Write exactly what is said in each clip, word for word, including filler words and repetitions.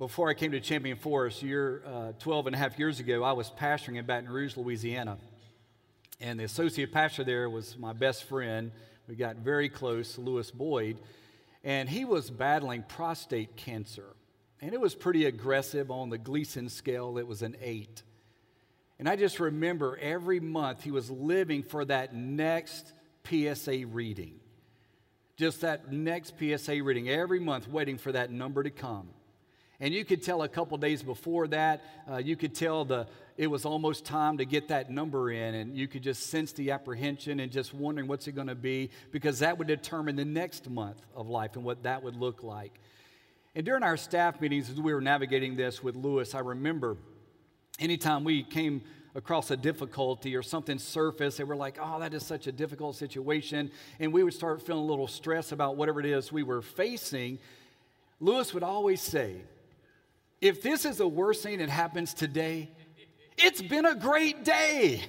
before I came to Champion Forest, year, uh, twelve and a half years ago, I was pastoring in Baton Rouge, Louisiana. And the associate pastor there was my best friend. We got very close, Lewis Boyd. And he was battling prostate cancer. And it was pretty aggressive. On the Gleason scale, it was an eight. And I just remember every month he was living for that next P S A reading. Just that next P S A reading, every month waiting for that number to come. And you could tell a couple days before that, uh, you could tell the it was almost time to get that number in, and you could just sense the apprehension and just wondering what's it going to be, because that would determine the next month of life and what that would look like. And during our staff meetings, as we were navigating this with Lewis, I remember anytime we came across a difficulty or something surfaced, and we're like, oh, that is such a difficult situation, and we would start feeling a little stress about whatever it is we were facing, Lewis would always say, if this is the worst thing that happens today, it's been a great day.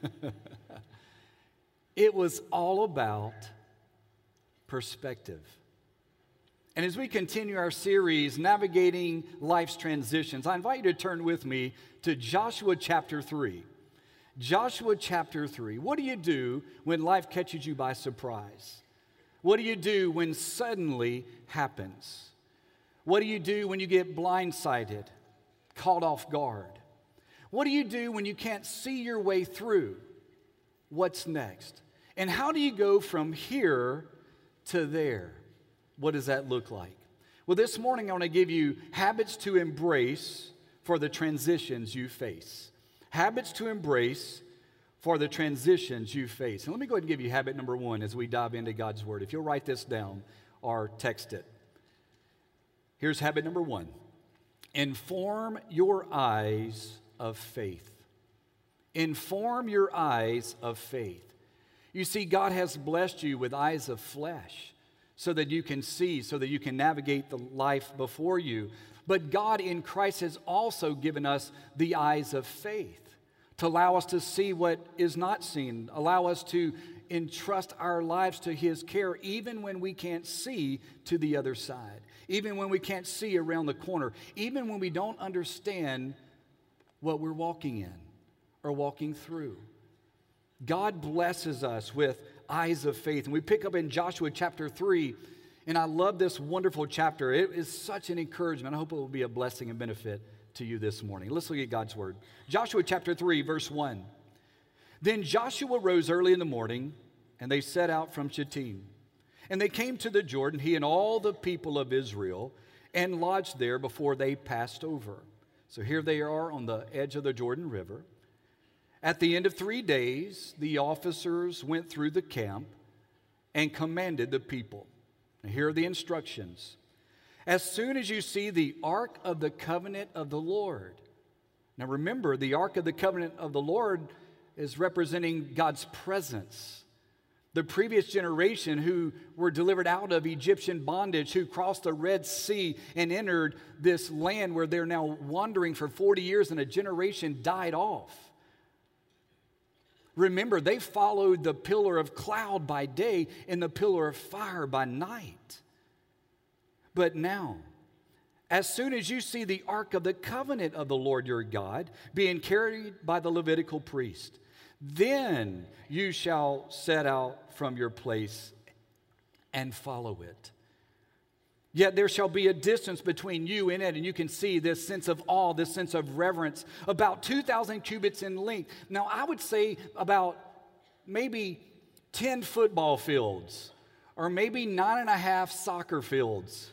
It was all about perspective. And as we continue our series, Navigating Life's Transitions, I invite you to turn with me to Joshua chapter three. Joshua chapter three. What do you do when life catches you by surprise? What do you do when suddenly happens? What do you do when you get blindsided, caught off guard? What do you do when you can't see your way through? What's next? And how do you go from here to there? What does that look like? Well, this morning I want to give you habits to embrace for the transitions you face. Habits to embrace for the transitions you face. And let me go ahead and give you habit number one as we dive into God's Word. If you'll write this down or text it. Here's habit number one. Inform your eyes of faith. Inform your eyes of faith. You see, God has blessed you with eyes of flesh so that you can see, so that you can navigate the life before you. But God in Christ has also given us the eyes of faith to allow us to see what is not seen, allow us to entrust our lives to His care even when we can't see to the other side, even when we can't see around the corner, even when we don't understand what we're walking in or walking through. God blesses us with eyes of faith. And we pick up in Joshua chapter three, and I love this wonderful chapter. It is such an encouragement. I hope it will be a blessing and benefit to you this morning. Let's look at God's Word. Joshua chapter three, verse one. Then Joshua rose early in the morning, and they set out from Shittim. And they came to the Jordan, he and all the people of Israel, and lodged there before they passed over. So here they are on the edge of the Jordan River. At the end of three days, the officers went through the camp and commanded the people. Now here are the instructions. As soon as you see the Ark of the Covenant of the Lord. Now remember, the Ark of the Covenant of the Lord is representing God's presence. The previous generation who were delivered out of Egyptian bondage, who crossed the Red Sea and entered this land where they're now wandering for forty years, and a generation died off. Remember, they followed the pillar of cloud by day and the pillar of fire by night. But now, as soon as you see the Ark of the Covenant of the Lord your God being carried by the Levitical priest, then you shall set out from your place and follow it. Yet there shall be a distance between you and it, and you can see this sense of awe, this sense of reverence, about two thousand cubits in length. Now, I would say about maybe ten football fields, or maybe nine and a half soccer fields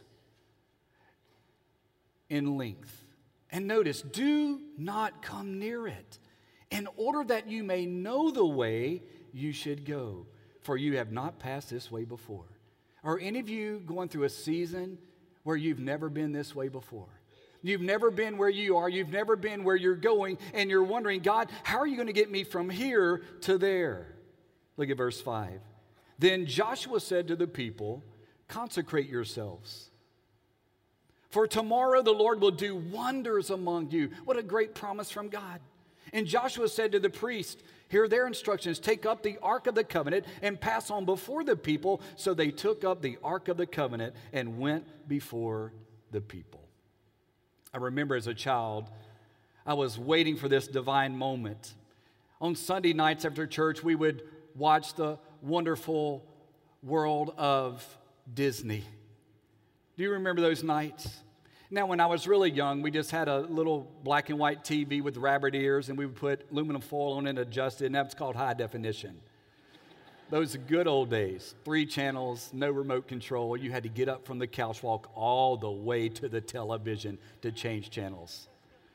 in length. And notice, do not come near it, in order that you may know the way you should go, for you have not passed this way before. Are any of you going through a season where you've never been this way before? You've never been where you are. You've never been where you're going, and you're wondering, God, how are you going to get me from here to there? Look at verse five. Then Joshua said to the people, consecrate yourselves, for tomorrow the Lord will do wonders among you. What a great promise from God. And Joshua said to the priest, here are their instructions, take up the Ark of the Covenant and pass on before the people. So they took up the Ark of the Covenant and went before the people. I remember as a child, I was waiting for this divine moment. On Sunday nights after church, we would watch the wonderful world of Disney. Do you remember those nights? Now, when I was really young, we just had a little black and white T V with rabbit ears, and we would put aluminum foil on it and adjust it, and that was called high definition. Those are good old days. Three channels, no remote control. You had to get up from the couch, walk all the way to the television to change channels.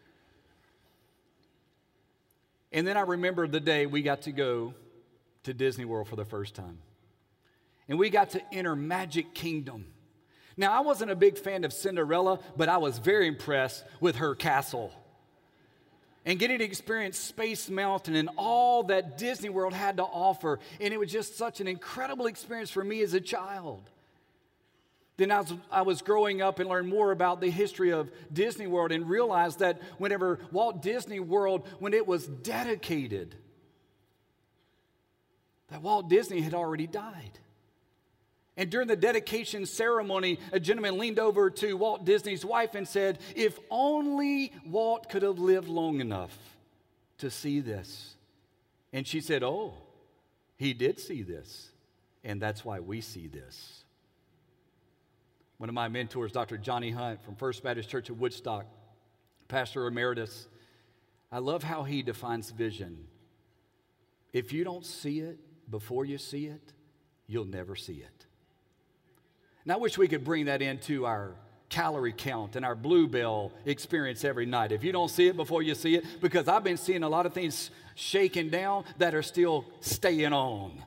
And then I remember the day we got to go to Disney World for the first time. And we got to enter Magic Kingdom. Now, I wasn't a big fan of Cinderella, but I was very impressed with her castle. And getting to experience Space Mountain and all that Disney World had to offer. And it was just such an incredible experience for me as a child. Then as I was growing up and learned more about the history of Disney World and realized that whenever Walt Disney World, when it was dedicated, that Walt Disney had already died. And during the dedication ceremony, a gentleman leaned over to Walt Disney's wife and said, if only Walt could have lived long enough to see this. And she said, oh, he did see this, and that's why we see this. One of my mentors, Doctor Johnny Hunt from First Baptist Church of Woodstock, Pastor Emeritus, I love how he defines vision. If you don't see it before you see it, you'll never see it. And I wish we could bring that into our calorie count and our Bluebell experience every night. If you don't see it before you see it, because I've been seeing a lot of things shaken down that are still staying on.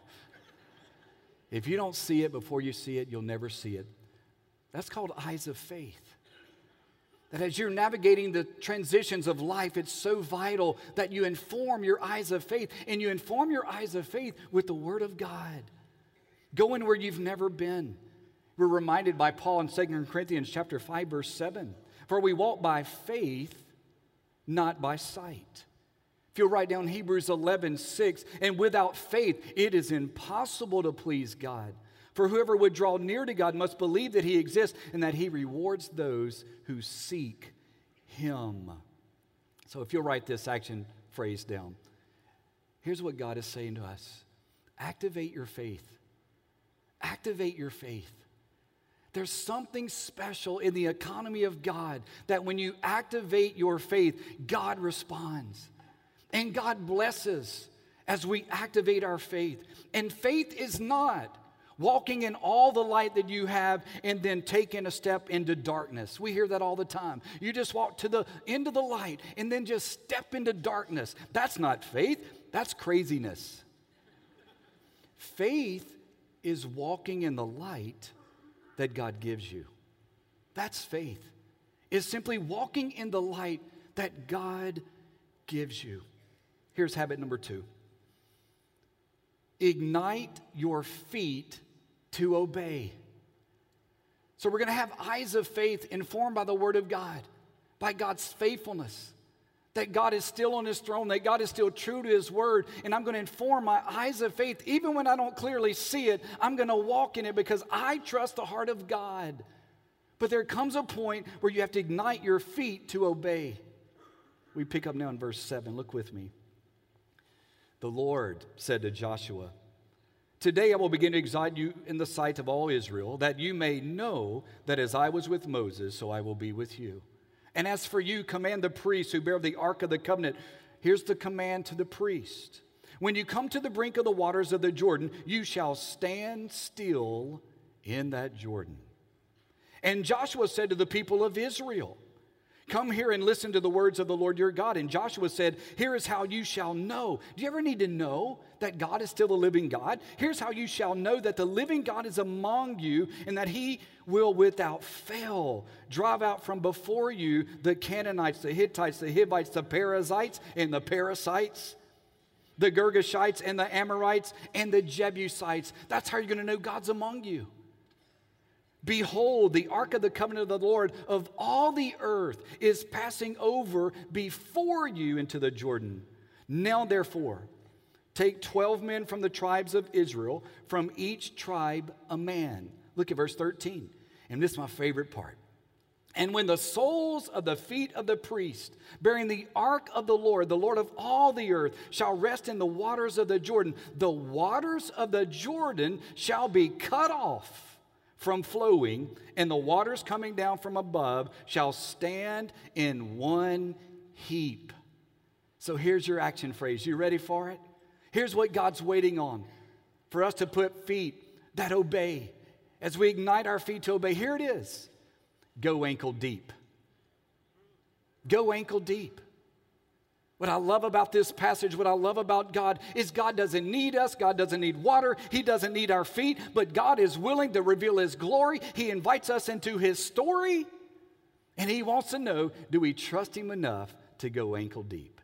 If you don't see it before you see it, you'll never see it. That's called eyes of faith. That as you're navigating the transitions of life, it's so vital that you inform your eyes of faith, and you inform your eyes of faith with the Word of God. Going where you've never been. We're reminded by Paul in Second Corinthians chapter five, verse seven. For we walk by faith, not by sight. If you'll write down Hebrews eleven, six, and without faith, it is impossible to please God. For whoever would draw near to God must believe that He exists and that He rewards those who seek Him. So if you'll write this action phrase down, here's what God is saying to us. Activate your faith. Activate your faith. There's something special in the economy of God that when you activate your faith, God responds. And God blesses as we activate our faith. And faith is not walking in all the light that you have and then taking a step into darkness. We hear that all the time. You just walk to the end of the light and then just step into darkness. That's not faith. That's craziness. Faith is walking in the light that God gives you. That's faith. It's simply walking in the light that God gives you. Here's habit number two. Ignite your feet to obey. So we're going to have eyes of faith informed by the Word of God, by God's faithfulness, that God is still on His throne, that God is still true to His Word, and I'm going to inform my eyes of faith. Even when I don't clearly see it, I'm going to walk in it because I trust the heart of God. But there comes a point where you have to ignite your feet to obey. We pick up now in verse seven. Look with me. The Lord said to Joshua, today I will begin to exalt you in the sight of all Israel, that you may know that as I was with Moses, so I will be with you. And as for you, command the priests who bear the ark of the covenant. Here's the command to the priest. When you come to the brink of the waters of the Jordan, you shall stand still in that Jordan. And Joshua said to the people of Israel, come here and listen to the words of the Lord your God. And Joshua said, here is how you shall know. Do you ever need to know that God is still the living God? Here's how you shall know that the living God is among you and that He will without fail drive out from before you the Canaanites, the Hittites, the Hivites, the Perizzites, and the Parasites, the Girgashites, and the Amorites, and the Jebusites. That's how you're going to know God's among you. Behold, the ark of the covenant of the Lord of all the earth is passing over before you into the Jordan. Now, therefore, take twelve men from the tribes of Israel, from each tribe a man. Look at verse thirteen. And this is my favorite part. And when the soles of the feet of the priest, bearing the ark of the Lord, the Lord of all the earth, shall rest in the waters of the Jordan, the waters of the Jordan shall be cut off from flowing, and the waters coming down from above shall stand in one heap. So here's your action phrase. You ready for it? Here's what God's waiting on, for us to put feet that obey. As we ignite our feet to obey, here it is. Go ankle deep. Go ankle deep. What I love about this passage, what I love about God, is God doesn't need us. God doesn't need water. He doesn't need our feet. But God is willing to reveal His glory. He invites us into His story. And He wants to know, do we trust Him enough to go ankle deep?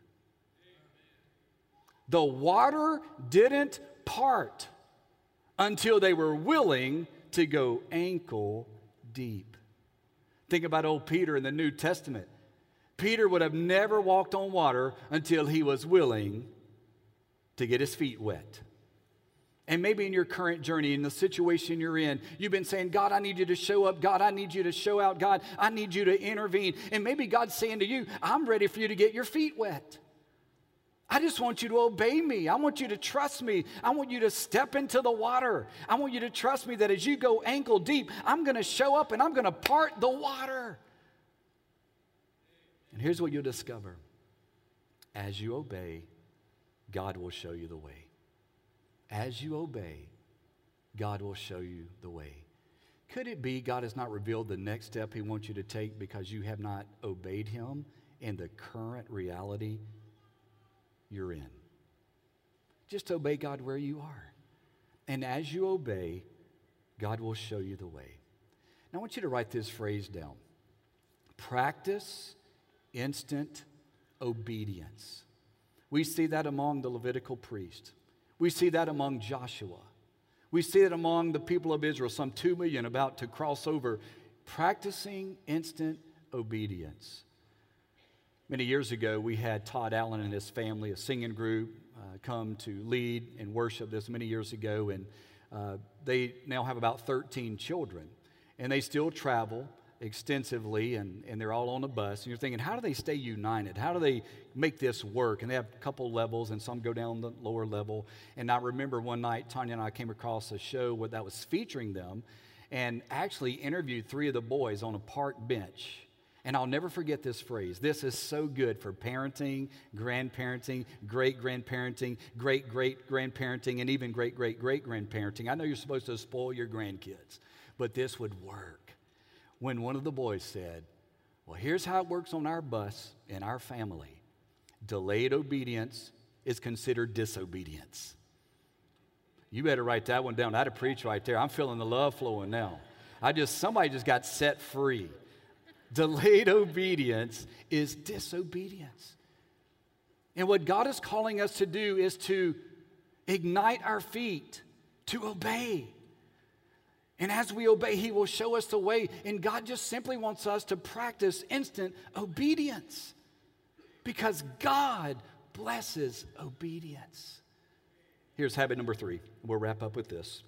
The water didn't part until they were willing to go ankle deep. Think about old Peter in the New Testament. Peter would have never walked on water until he was willing to get his feet wet. And maybe in your current journey, in the situation you're in, you've been saying, God, I need you to show up. God, I need you to show out. God, I need you to intervene. And maybe God's saying to you, I'm ready for you to get your feet wet. I just want you to obey me. I want you to trust me. I want you to step into the water. I want you to trust me that as you go ankle deep, I'm going to show up and I'm going to part the water. And here's what you'll discover. As you obey, God will show you the way. As you obey, God will show you the way. Could it be God has not revealed the next step He wants you to take because you have not obeyed Him in the current reality you're in? Just obey God where you are. And as you obey, God will show you the way. Now I want you to write this phrase down. Practice instant obedience. We see that among the Levitical priest. We see that among Joshua. We see it among the people of Israel, some two million about to cross over, practicing instant obedience. Many years ago, we had Todd Allen and his family, a singing group, uh, come to lead and worship this many years ago. And uh, they now have about thirteen children. And they still travel extensively, and, and they're all on a bus. And you're thinking, how do they stay united? How do they make this work? And they have a couple levels, and some go down the lower level. And I remember one night, Tanya and I came across a show where that was featuring them and actually interviewed three of the boys on a park bench. And I'll never forget this phrase. This is so good for parenting, grandparenting, great-grandparenting, great-great-grandparenting, and even great-great-great-grandparenting. I know you're supposed to spoil your grandkids, but this would work. When one of the boys said, well, here's how it works on our bus in our family. Delayed obedience is considered disobedience. You better write that one down. That'd preach right there. I'm feeling the love flowing now. I just, somebody just got set free. Delayed obedience is disobedience. And what God is calling us to do is to ignite our feet, to obey. And as we obey, He will show us the way. And God just simply wants us to practice instant obedience because God blesses obedience. Here's habit number three. We'll wrap up with this.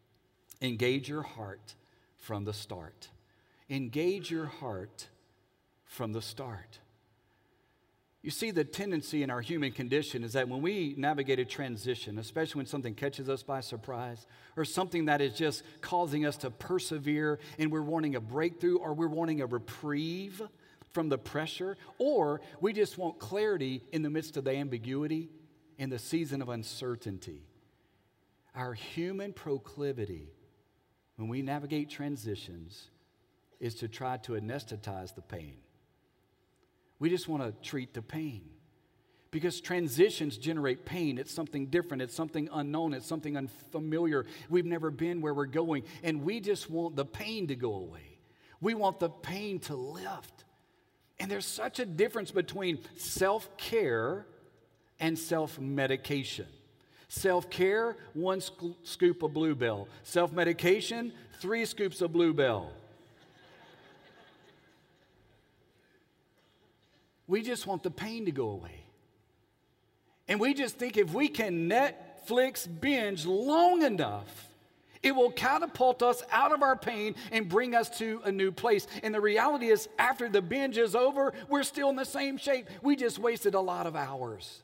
Engage your heart from the start. Engage your heart from the start. You see, the tendency in our human condition is that when we navigate a transition, especially when something catches us by surprise, or something that is just causing us to persevere, and we're wanting a breakthrough, or we're wanting a reprieve from the pressure, or we just want clarity in the midst of the ambiguity, in the season of uncertainty. Our human proclivity, when we navigate transitions, is to try to anesthetize the pain. We just want to treat the pain because transitions generate pain. It's something different. It's something unknown. It's something unfamiliar. We've never been where we're going, and we just want the pain to go away. We want the pain to lift. And there's such a difference between self-care and self-medication. Self-care, one sc- scoop of Bluebell. Self-medication, three scoops of Bluebell. We just want the pain to go away. And we just think if we can Netflix binge long enough, It will catapult us out of our pain and bring us to a new place. And the reality is, after the binge is over, we're still in the same shape. We just wasted a lot of hours.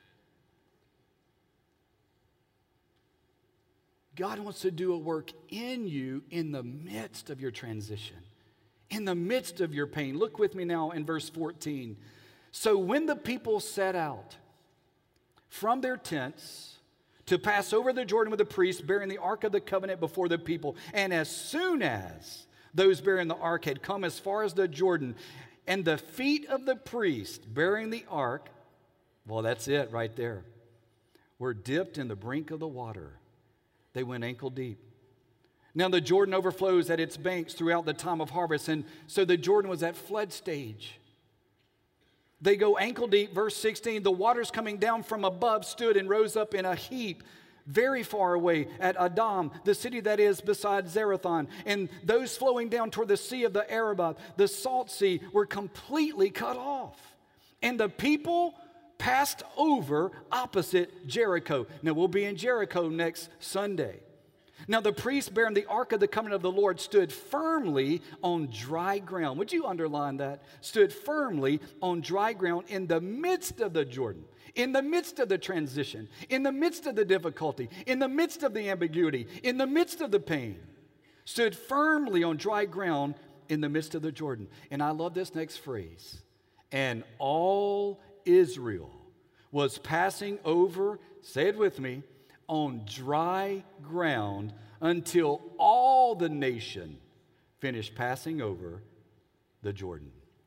God wants to do a work in you in the midst of your transition, in the midst of your pain. Look with me now in verse fourteen. So when the people set out from their tents to pass over the Jordan with the priests bearing the ark of the covenant before the people, and as soon as those bearing the ark had come as far as the Jordan, and the feet of the priest bearing the ark, well, that's it right there, were dipped in the brink of the water, they went ankle deep. Now the Jordan overflows at its banks throughout the time of harvest, and so the Jordan was at flood stage. They go ankle deep, verse sixteen, the waters coming down from above stood and rose up in a heap very far away at Adam, the city that is beside Zarethan. And those flowing down toward the sea of the Arabah, the salt sea, were completely cut off. And the people passed over opposite Jericho. Now, we'll be in Jericho next Sunday. Now, the priest bearing the ark of the covenant of the Lord stood firmly on dry ground. Would you underline that? Stood firmly on dry ground in the midst of the Jordan, in the midst of the transition, in the midst of the difficulty, in the midst of the ambiguity, in the midst of the pain. Stood firmly on dry ground in the midst of the Jordan. And I love this next phrase. And all Israel was passing over, say it with me, on dry ground until all the nation finished passing over the Jordan.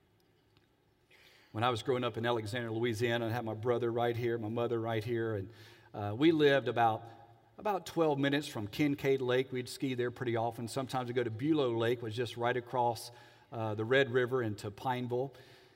When I was growing up in Alexandria, Louisiana, I had my brother right here, my mother right here, and uh, we lived about, about twelve minutes from Kincaid Lake. We'd ski there pretty often. Sometimes we'd go to Bulow Lake, which was just right across uh, the Red River into Pineville.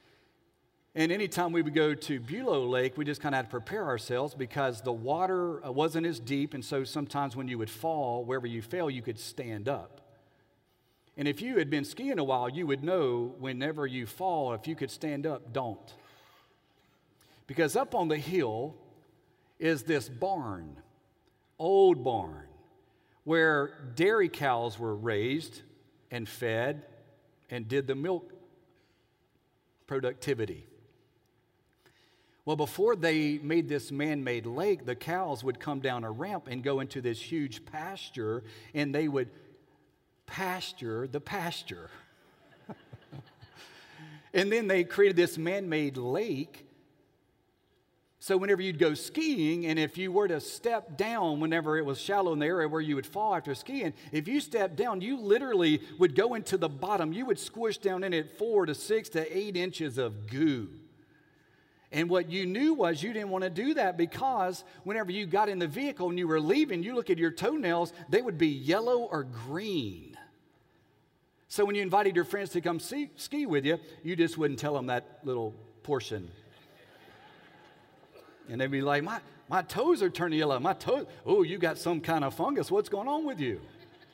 And anytime we would go to Bulow Lake, we just kind of had to prepare ourselves because the water wasn't as deep, and so sometimes when you would fall, wherever you fell, you could stand up. And if you had been skiing a while, you would know whenever you fall, if you could stand up, don't. Because up on the hill is this barn, old barn, where dairy cows were raised and fed and did the milk productivity. Well, before they made this man-made lake, the cows would come down a ramp and go into this huge pasture, and they would pasture the pasture. And then they created this man-made lake. So whenever you'd go skiing, and if you were to step down whenever it was shallow in the area where you would fall after skiing, if you stepped down, you literally would go into the bottom. You would squish down in it four to six to eight inches of goo. And what you knew was you didn't want to do that because whenever you got in the vehicle and you were leaving, you look at your toenails, they would be yellow or green. So when you invited your friends to come see, ski with you, you just wouldn't tell them that little portion. And they'd be like, my, my toes are turning yellow. My toes, oh, you got some kind of fungus. What's going on with you?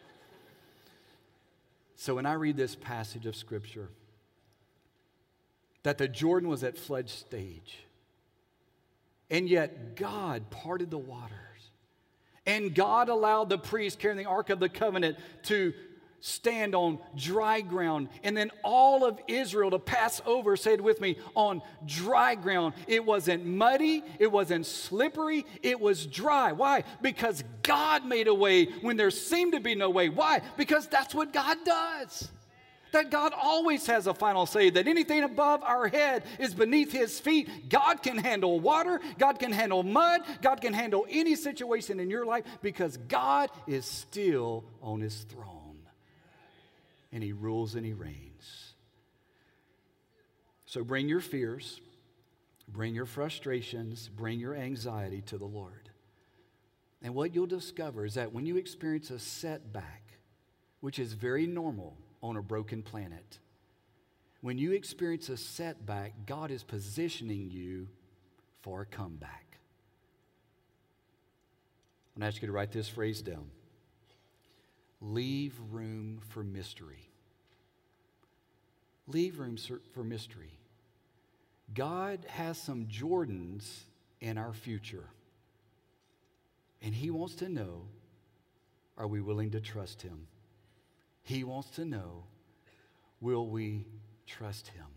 So when I read this passage of Scripture, that the Jordan was at flood stage, and yet God parted the waters, and God allowed the priest carrying the Ark of the Covenant to stand on dry ground, and then all of Israel to pass over, say it with me, on dry ground. It wasn't muddy, it wasn't slippery, it was dry. Why? Because God made a way when there seemed to be no way. Why? Because that's what God does. That God always has a final say, that anything above our head is beneath His feet. God can handle water, God can handle mud, God can handle any situation in your life because God is still on His throne. And He rules and He reigns. So bring your fears, bring your frustrations, bring your anxiety to the Lord. And what you'll discover is that when you experience a setback, which is very normal on a broken planet, when you experience a setback, God is positioning you for a comeback. I'm going to ask you to write this phrase down. Leave room for mystery. Leave room for mystery. God has some Jordans in our future. And He wants to know are we willing to trust him? He wants to know, will we trust him?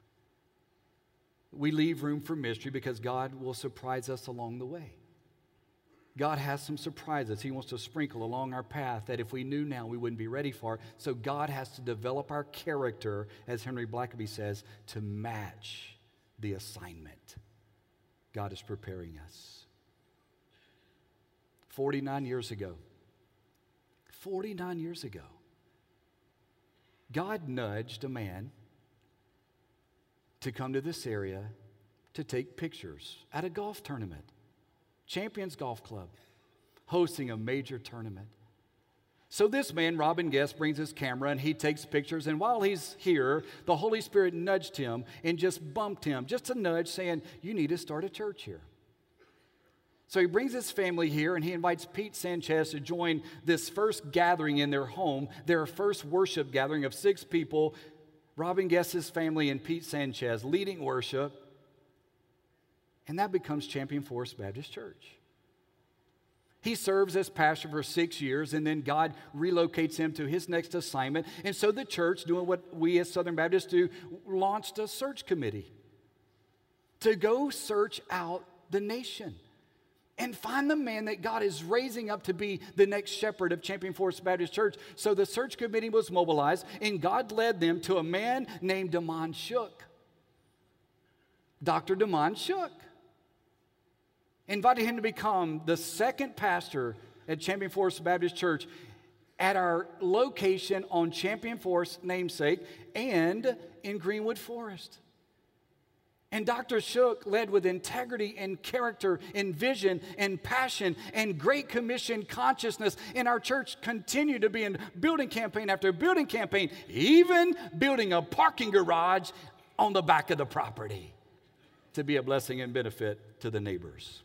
We leave room for mystery because God will surprise us along the way. God has some surprises He wants to sprinkle along our path that if we knew now, we wouldn't be ready for. So God has to develop our character, as Henry Blackaby says, to match the assignment. God is preparing us. forty-nine years ago, forty-nine years ago, God nudged a man to come to this area to take pictures at a golf tournament. Champions Golf Club, hosting a major tournament. So this man, Robin Guest, brings his camera and he takes pictures. And while he's here, the Holy Spirit nudged him and just bumped him, just a nudge saying, you need to start a church here. So he brings his family here and he invites Pete Sanchez to join this first gathering in their home, their first worship gathering of six people, Robin Guest's family and Pete Sanchez leading worship. And that becomes Champion Forest Baptist Church. He serves as pastor for six years, and then God relocates him to his next assignment. And so the church, doing what we as Southern Baptists do, launched a search committee to go search out the nation and find the man that God is raising up to be the next shepherd of Champion Forest Baptist Church. So the search committee was mobilized, and God led them to a man named Damon Shook. Doctor Damon Shook. Invited him to become the second pastor at Champion Forest Baptist Church at our location on Champion Forest namesake and in Greenwood Forest. And Doctor Shook led with integrity and character and vision and passion and Great Commission consciousness. And our church continued to be in building campaign after building campaign, even building a parking garage on the back of the property to be a blessing and benefit to the neighbors.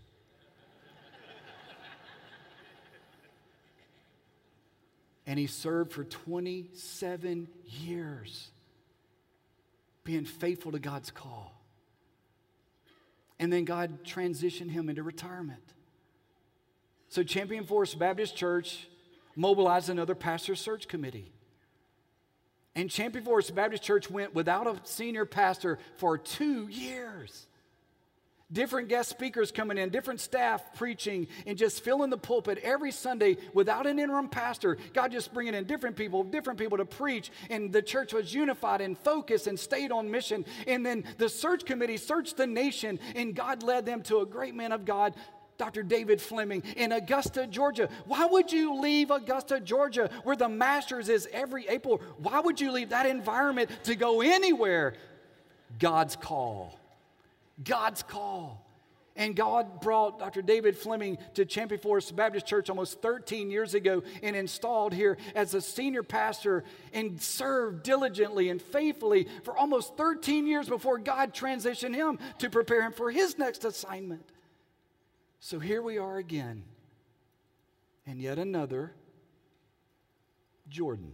And he served for twenty-seven years, being faithful to God's call. And then God transitioned him into retirement. So Champion Forest Baptist Church mobilized another pastor search committee. And Champion Forest Baptist Church went without a senior pastor for two years. Different guest speakers coming in, different staff preaching, and just filling the pulpit every Sunday without an interim pastor. God just bringing in different people, different people to preach. And the church was unified and focused and stayed on mission. And then the search committee searched the nation, and God led them to a great man of God, Doctor David Fleming, in Augusta, Georgia. Why would you leave Augusta, Georgia, where the Masters is every April? Why would you leave that environment to go anywhere? God's call. God's call. And God brought Doctor David Fleming to Champion Forest Baptist Church almost thirteen years ago and installed here as a senior pastor and served diligently and faithfully for almost thirteen years before God transitioned him to prepare him for his next assignment. So here we are again. And yet another Jordan.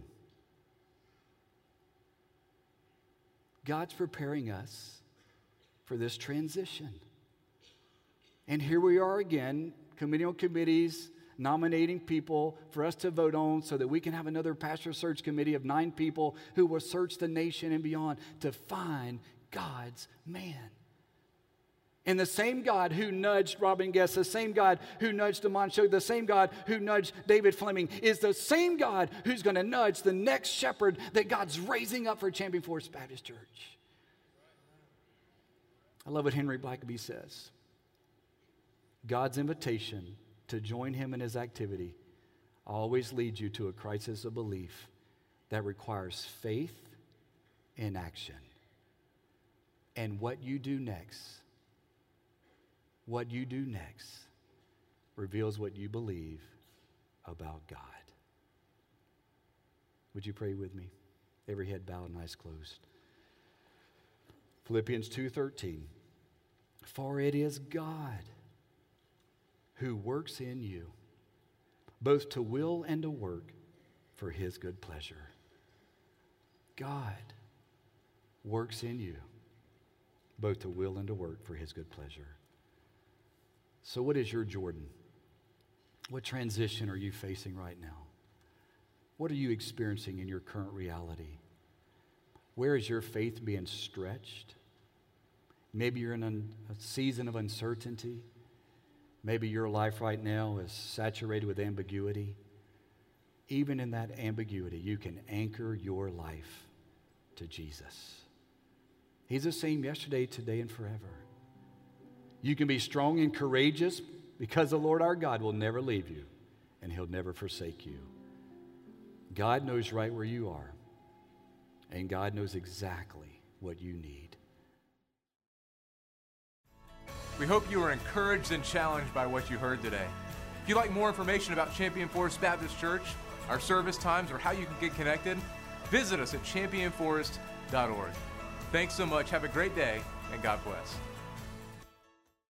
God's preparing us for this transition. And here we are again, committee on committees, nominating people for us to vote on so that we can have another pastor search committee of nine people who will search the nation and beyond to find God's man. And the same God who nudged Robin Guest, the same God who nudged Damon Shook, the same God who nudged David Fleming is the same God who's going to nudge the next shepherd that God's raising up for Champion Forest Baptist Church. I love what Henry Blackaby says. God's invitation to join him in his activity always leads you to a crisis of belief that requires faith in action. And what you do next, what you do next reveals what you believe about God. Would you pray with me? Every head bowed and eyes closed. Philippians two thirteen. For it is God who works in you, both to will and to work for his good pleasure. God works in you, both to will and to work for his good pleasure. So what is your Jordan? What transition are you facing right now? What are you experiencing in your current reality? Where is your faith being stretched? Maybe you're in a season of uncertainty. Maybe your life right now is saturated with ambiguity. Even in that ambiguity, you can anchor your life to Jesus. He's the same yesterday, today, and forever. You can be strong and courageous because the Lord our God will never leave you and He'll never forsake you. God knows right where you are, and God knows exactly what you need. We hope you were encouraged and challenged by what you heard today. If you'd like more information about Champion Forest Baptist Church, our service times, or how you can get connected, visit us at champion forest dot org. Thanks so much. Have a great day, and God bless.